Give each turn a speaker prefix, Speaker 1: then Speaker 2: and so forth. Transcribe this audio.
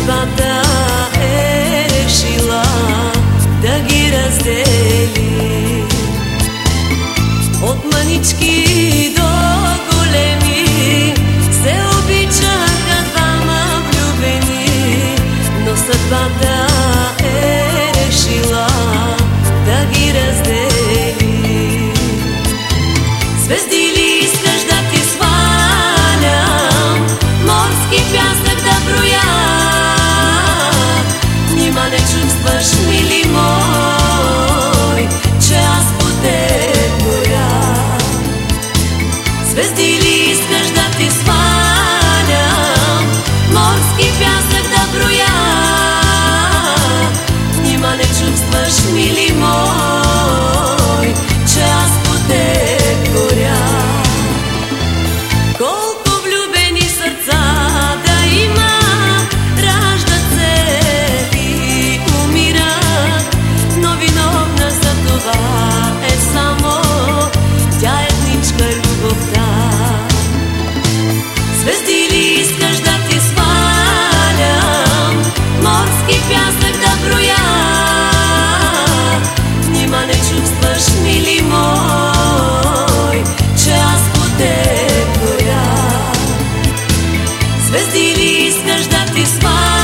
Speaker 1: съдбата е решила да ги раздели. От манички до големи се обичаха двама влюбени, но съдбата е решила да ги раздели. Звезди ли искаш да ти свалям, морски пясък да броя? Нима не чувстваш, мили мой, че аз по теб горя? Звезди ли искаш да ти свалям, морски пясък да броя? Нима не чувстваш, мили мой, че аз по теб горя? Колко влюбени сърца да има, раждат се и умират, но виновна за това е само тя едничка любовта. Звезди ли искаш да ти свалям, морски пясък да броя? Нима не чувстваш, мили мой, че аз по теб горя? Звезди ли искаш да ти свалям,